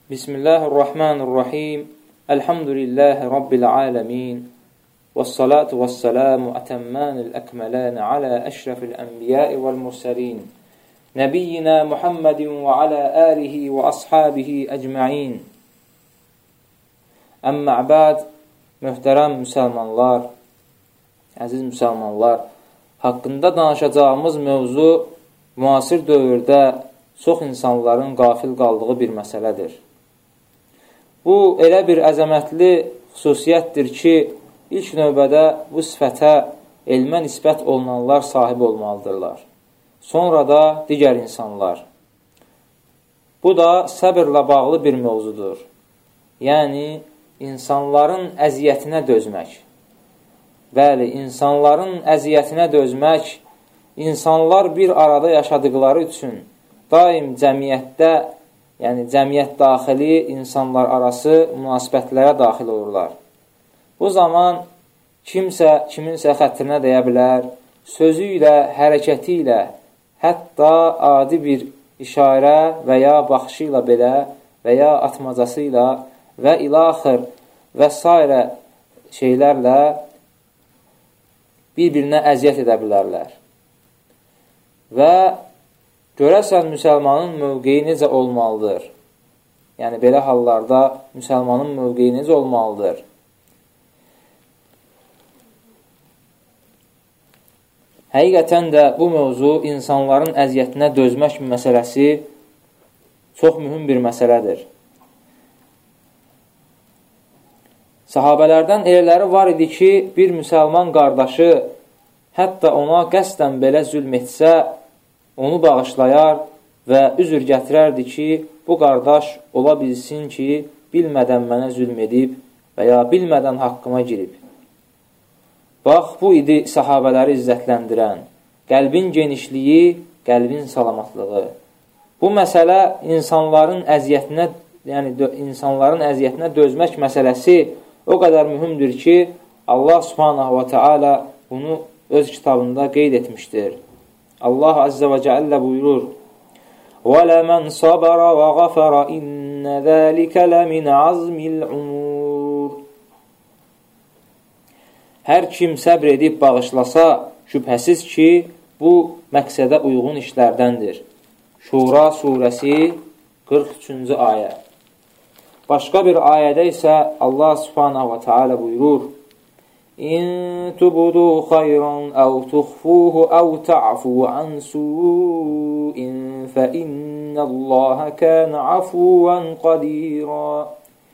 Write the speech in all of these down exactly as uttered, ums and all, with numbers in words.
Bismillahirrahmanirrahim. Elhamdülillahi Rabbil alemin. Vessalatu vesselamu etemmânil ekmelâni ala eşrefil enbiyâi vel murselîn. Nebiyyina Muhammedin ve ala âlihi ve ashabihi ecma'in. Əmmə bəd, möhtərəm müsəlmanlar, əziz müsəlmanlar, haqqında danışacağımız mövzu müasir dövrdə çox insanların qafil qaldığı bir məsələdir. Bu, elə bir əzəmətli xüsusiyyətdir ki, ilk növbədə bu sifətə elmə nisbət olunanlar sahib olmalıdırlar. Sonra da digər insanlar. Bu da səbirlə bağlı bir mövzudur. Yəni, insanların əziyyətinə dözmək. Bəli, insanların əziyyətinə dözmək, insanlar bir arada yaşadıqları üçün daim cəmiyyətdə, yəni cəmiyyət daxili insanlar arası münasibətlərə daxil olurlar. Bu zaman kimsə kiminsə xətrinə deyə bilər, sözü ilə, hərəkəti ilə, hətta adi bir işarə və ya baxışı ilə belə və ya atmacası ilə və ilaxır və s. şeylərlə bir-birinə əziyyət edə bilərlər. Və görəsən, müsəlmanın mövqeyi necə olmalıdır? Yəni, belə hallarda müsəlmanın mövqeyi necə olmalıdır? Həqiqətən də bu mövzu insanların əziyyətinə dözmək məsələsi çox mühüm bir məsələdir. Sahabələrdən elələri var idi ki, bir müsəlman qardaşı hətta ona qəsdən belə zülm etsə, onu bağışlayar və üzr gətirərdi ki, bu qardaş ola bilsin ki, bilmədən mənə zülm edib və ya bilmədən haqqıma girib. Bax, bu idi sahabələri izzətləndirən, qəlbin genişliyi, qəlbin salamatlığı. Bu məsələ insanların əziyyətinə, yəni insanların əziyyətinə dözmək məsələsi o qədər mühümdür ki, Allah subhanahu və teala bunu öz kitabında qeyd etmişdir. Allah Azze və Cəllə buyurur: وَلَمَنْ صَبَرَ وَغَفَرَ إِنَّ ذَٰلِكَ لَمِنْ عَزْمِ الْعُمُورِ. Hər kim səbr edib bağışlasa, şübhəsiz ki, bu məqsədə uyğun işlərdəndir. Şura surəsi qırx üçüncü ayə. Başqa bir ayədə isə Allah subhanahu və teala buyurur: İn tubudu xayran əv tuxfuhu əv ta'fu an su'in fə innəllaha kənə afuvan qadira.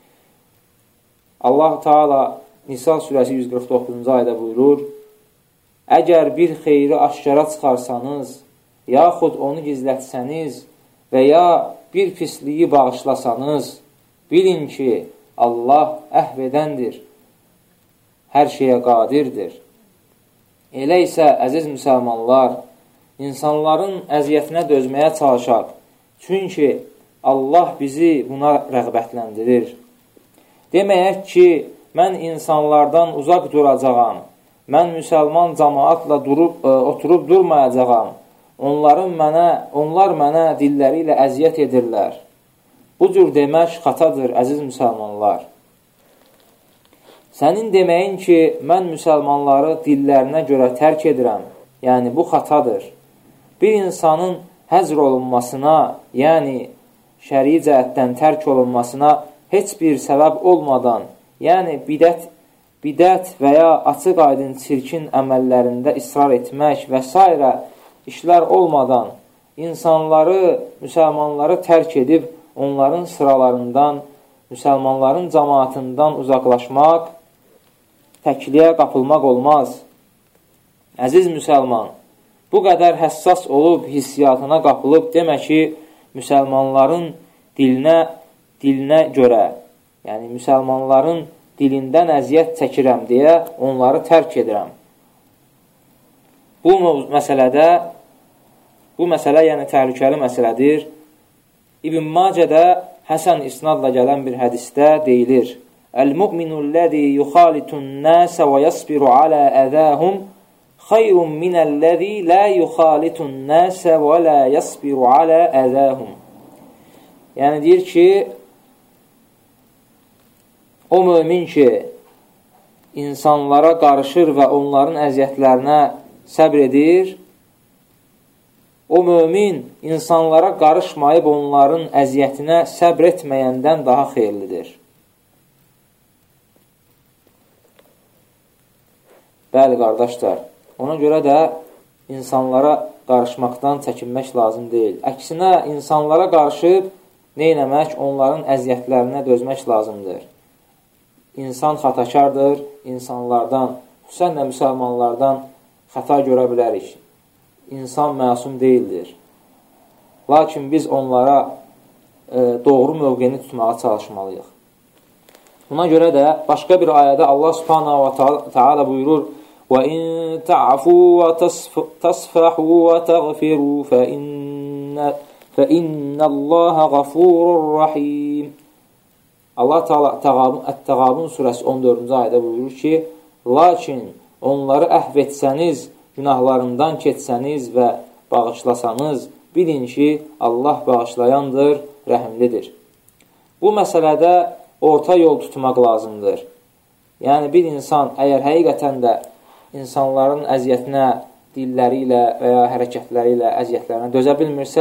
Allah Teala Nisa surəsi yüz qırx doqquzuncu ayədə buyurur: Əgər bir xeyri aşkara çıxarsanız, yaxud onu gizlətsəniz və ya bir pisliyi bağışlasanız, bilin ki, Allah əhv edəndir, hər şeyə qadirdir. Elə isə, əziz müsəlmanlar, insanların əziyyətinə dözməyə çalışaq. Çünki Allah bizi buna rəğbətləndirir. Deməyək ki, mən insanlardan uzaq duracağam, mən müsəlman cəmaatla durub, ə, oturub durmayacağam, onların mənə, onlar mənə dilləri ilə əziyyət edirlər. Bu cür demək xatadır, əziz müsəlmanlar. Sənin deməyin ki, mən müsəlmanları dillərinə görə tərk edirəm, yəni bu xatadır. Bir insanın həzr olunmasına, yəni şəri cəhətdən tərk olunmasına heç bir səbəb olmadan, yəni bidət, bidət və ya açıq aydın çirkin əməllərində israr etmək və s. işlər olmadan insanları, müsəlmanları tərk edib onların sıralarından, müsəlmanların cəmaatından uzaqlaşmaq, təkliyə qapılmaq olmaz. Əziz müsəlman, bu qədər həssas olub, hissiyatına qapılıb demə ki, müsəlmanların dilinə, dilinə görə, yəni müsəlmanların dilindən əziyyət çəkirəm deyə onları tərk edirəm. Bu məsələdə, bu məsələ yəni təhlükəli məsələdir. İbn Macədə Həsən isnadla gələn bir hədisdə deyilir: Əl-mu'minullezî yuxalitun-nəsə və yasbiru alə əzəhum xayrun minəllezî lə yuxalitun-nəsə və lə yasbiru alə əzəhum. Yəni deyir ki, O mömin ki, insanlara qarışır və onların əziyyətlərinə səbr edir, o mömin insanlara qarışmayıb onların əziyyətinə səbr etməyəndən daha xeyirlidir. Bəli, qardaşlar, ona görə də insanlara qarışmaqdan çəkinmək lazım deyil. Əksinə, insanlara qarışıb neynəmək, onların əziyyətlərinə dözmək lazımdır. İnsan xatakardır, insanlardan, xüsusən də müsəlmanlardan xəta görə bilərik. İnsan məsum deyildir. Lakin biz onlara e, doğru mövqeni tutmağa çalışmalıyıq. Buna görə də başqa bir ayədə Allah subhanahu wa ta'ala buyurur: وَإِنْ تَعْفُوا وَتَصْفَحُوا وَتَغْفِرُوا فَإِنَّ اللَّهَ غَفُورٌ رَحِيمٌ. Allah Teala Ət-Təğabun surəsi on dördüncü ayədə buyurur ki, lakin onları əhv etsəniz, günahlarından keçsəniz və bağışlasanız, bilin ki, Allah bağışlayandır, rəhimlidir. Bu məsələdə orta yol tutmaq lazımdır. Yəni, bir insan əgər həqiqətən də insanların əziyyətinə dilləri ilə və ya hərəkətləri ilə əziyyətlərinə dözə bilmirsə,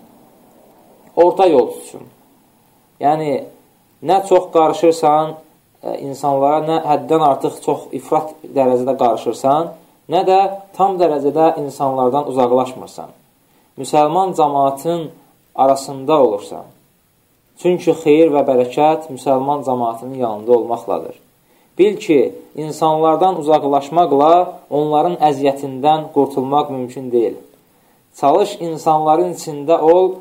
orta yol tutsun. Yəni, nə çox qarışırsan insanlara, nə həddən artıq çox ifrat dərəcədə qarışırsan, nə də tam dərəcədə insanlardan uzaqlaşmırsan. Müsəlman cəmaatın arasında olursan. Çünki xeyir və bərəkət müsəlman cəmaatının yanında olmaqladır. Bil ki, insanlardan uzaqlaşmaqla onların əziyyətindən qurtulmaq mümkün deyil. Çalış insanların içində ol,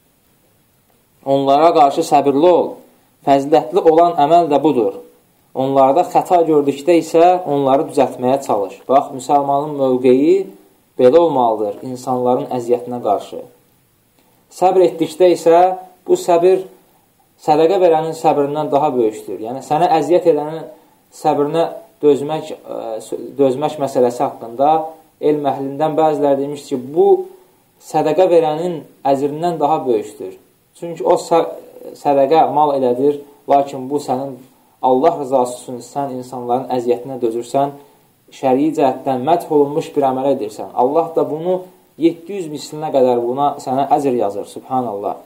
onlara qarşı səbirli ol. Fəzilətli olan əməl də budur. Onlarda xəta gördükdə isə onları düzəltməyə çalış. Bax, müsəlmanın mövqeyi belə olmalıdır insanların əziyyətinə qarşı. Səbr etdikdə isə bu səbir sədəqə verənin səbrindən daha böyükdür. Yəni, sənə əziyyət edənin səbrinə dözmək, dözmək məsələsi haqqında elm əhlindən bəziləri demiş ki, bu sədəqə verənin əzrindən daha böyükdür. Çünki o sədəqə mal elədir, lakin bu sənin Allah rızası üçün sən insanların əziyyətinə dözürsən, şərii cəhətdən mədh olunmuş bir əməl edirsən. Allah da bunu yeddi yüz mislinə qədər buna sənə əcr yazır, subhanallah.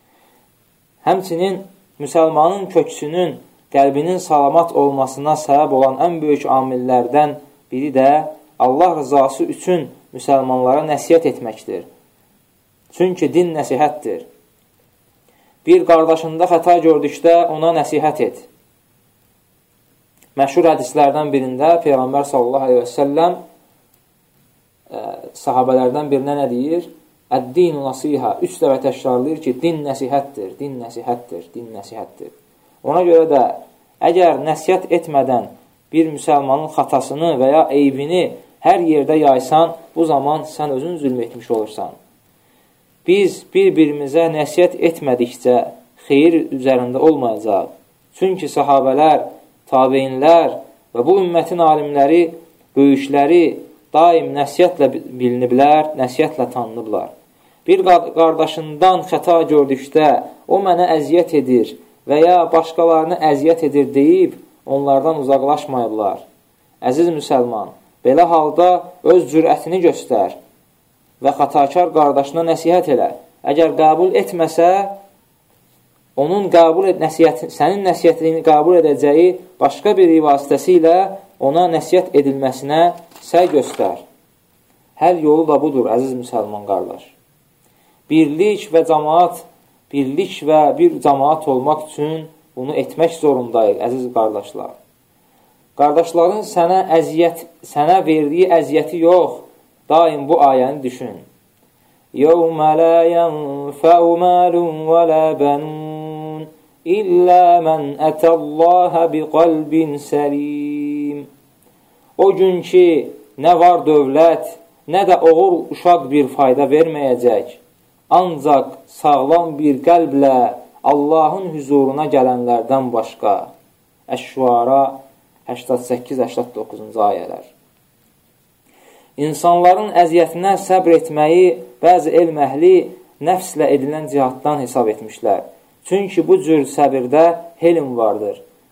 Həmçinin müsəlmanın köksünün, qəlbinin salamat olmasına səbəb olan ən böyük amillərdən biri də Allah rızası üçün müsəlmanlara nəsihət etməkdir. Çünki din nəsihətdir. Bir qardaşında xəta gördükdə ona nəsihət et. Məşhur hədislərdən birində Peyğəmbər sallallahu aleyhi və səlləm sahabələrdən birinə nə deyir? Əd-dinu nasihə. Üç dəfə təkrarlayır ki, din nəsihətdir, din nəsihətdir, din nəsihətdir. Ona görə də əgər nəsihət etmədən bir müsəlmanın xatasını və ya eybini hər yerdə yaysan, bu zaman sən özün zülm etmiş olursan. Biz bir-birimizə nəsihət etmədikcə xeyir üzərində olmayacaq. Çünki sahabələr, tabeinlər və bu ümmətin alimləri, böyükləri daim nəsihətlə biliniblər, nəsihətlə tanınıblar. Bir qardaşından xəta gördükdə o mənə əziyyət edir və ya başqalarını əziyyət edir deyib, onlardan uzaqlaşmayıblar. Əziz müsəlman, belə halda öz cürətini göstər və xatakar qardaşına nəsihət elə. Əgər qəbul etməsə, onun qəbul et, nəsihət, sənin nəsihətini qəbul edəcəyi başqa bir vasitəsilə ona nəsihət edilməsinə səy göstər. Hər yolu da budur, əziz müsəlman qardaş. Birlik və cəmaat, birlik və bir cəmaat olmaq üçün bunu etmək zorundayıq, əziz qardaşlar. Qardaşların sənə, əziyyət, sənə verdiyi əziyyəti yox, daim bu ayəni düşün. يَوْمَ لَا يَنْفَعُ مَالٌ وَلَا بَنُونَ إِلَّا مَنْ أَتَى اللَّهَ بِقَلْبٍ سَلِيمٍ. O gün ki, nə var dövlət, nə də oğul uşaq bir fayda verməyəcək. Ancaq sağlam bir qəlblə Allahın hüzuruna gələnlərdən başqa. Əş-Şuara səksən səkkiz səksən doqquzuncu ayələr. İnsanların əziyyətinə səbr etməyi bəzi elm əhli nəfslə edilən cihaddan hesab etmişlər. Çünki bu cür səbirdə helm vardır.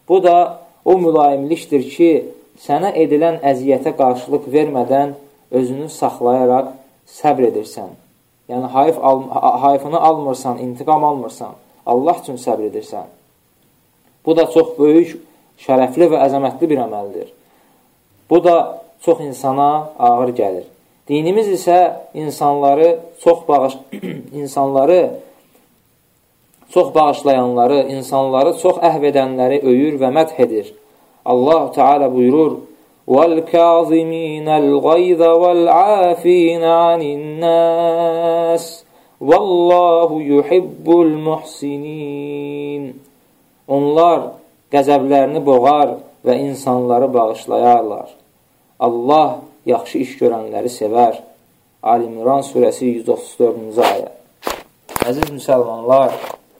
Bu da o mülayimlikdir ki, sənə edilən əziyyətə qarşılıq vermədən özünü saxlayaraq səbr edirsən. Yəni, hayf al hayfını almırsan, intiqam almırsan, Allah üçün səbr edirsən. Bu da çox böyük, şərəfli və əzəmətli bir əməldir. Bu da çox insana ağır gəlir. Dinimiz isə insanları çox bağış insanları çox bağışlayanları, insanları çox əhv edənləri öyür və mədh edir. Allah Teala buyurur: وَالْكَاظِمِينَ الْغَيْظَ وَالْعَافِينَ عَنِ النَّاسِ وَاللَّهُ يُحِبُّ الْمُحْسِنِينَ. Onlar qəzəblərini boğar və insanları bağışlayarlar. Allah yaxşı iş görənləri sevər. Ali-İmran surəsi yüz otuz dördüncü ayə. Əziz müsəlmanlar,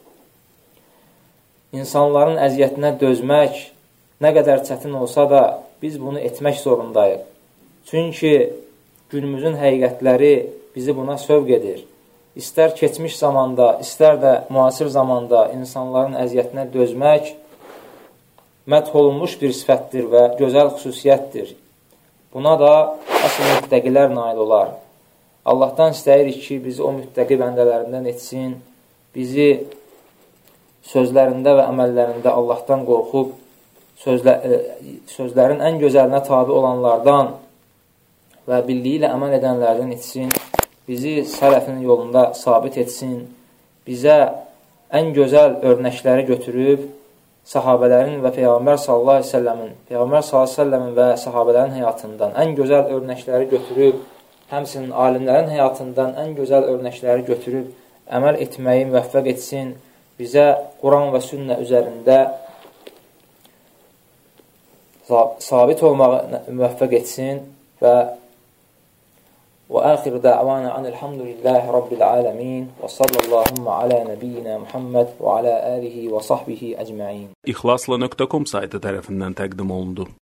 insanların əziyyətinə dözmək nə qədər çətin olsa da biz bunu etmək zorundayıq. Çünki günümüzün həqiqətləri bizi buna sövq edir. İstər keçmiş zamanda, istər də müasir zamanda insanların əziyyətinə dözmək mədh olunmuş bir sifətdir və gözəl xüsusiyyətdir. Buna da əsl müttəqilər nail olar. Allahdan istəyirik ki, bizi o müttəqi bəndələrindən etsin, bizi sözlərində və əməllərində Allahdan qorxub, sözlə, sözlərin ən gözəlinə tabi olanlardan və bildiyi ilə əməl edənlərdən etsin, bizi sələfin yolunda sabit etsin, bizə ən gözəl örnəkləri götürüb, sahabələrin və Peyğəmbər sallallahu əleyhi və səlləmin, Peyğəmbər sallallahu əleyhi və səlləmin və sahabələrin həyatından ən gözəl örnəkləri götürüb, həmçinin alimlərin həyatından ən gözəl örnəkləri götürüb, əməl etməyi müvəffəq etsin, bizə Quran və sünnə üzərində sabit olmağı müvəffəq etsin və və əxir dəvana anilhamdülillahi rabbil aləmin və sallallahu alə nəbiyyina Muhammed və alə əlihi və sahbihi əcməin. İxlasla nöqtə com saytı tərəfindən təqdim olundu.